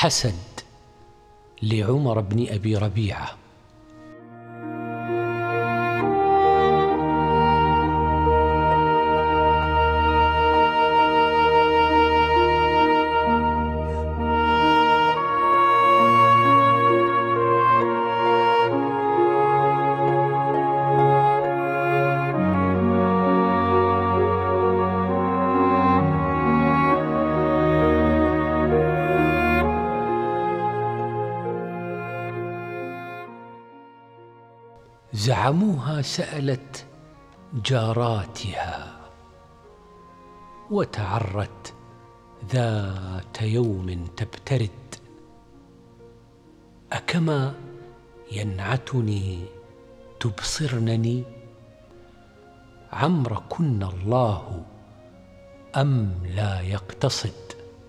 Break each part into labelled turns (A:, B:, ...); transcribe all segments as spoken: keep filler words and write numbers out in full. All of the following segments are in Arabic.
A: الحسد لعمر بن أبي ربيعة. زعموها سألت جاراتها وتعرت ذات يوم تبترد: أكما ينعتني تبصرنني؟ عمركن الله أم لا يقتصد؟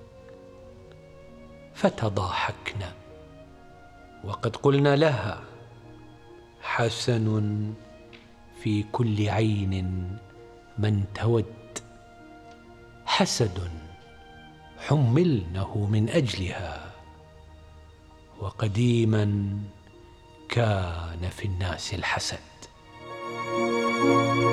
A: فتضاحكن وقد قلنا لها: حسن في كل عين من تود. حسد حملنه من أجلها، وقديما كان في الناس الحسد.